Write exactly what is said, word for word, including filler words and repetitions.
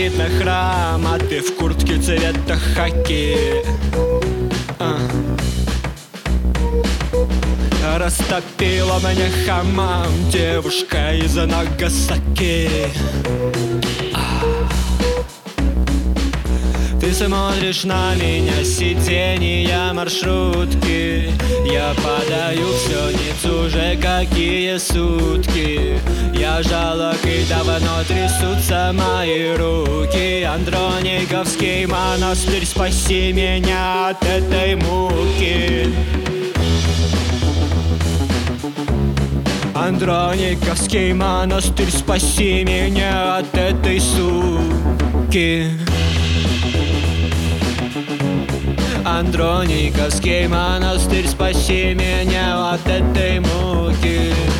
стоит на храм, а ты в куртке цвета хаки. а. Растопила меня хамам девушка из Нагасаки. Ты смотришь на меня с сиденья маршрутки. Я подаю все ниц уже какие сутки. Я жалок и давно трясутся мои руки. Андрониковский монастырь, спаси меня от этой муки. Андрониковский монастырь, спаси меня от этой суки. Андрониковский монастырь, спаси меня от этой муки.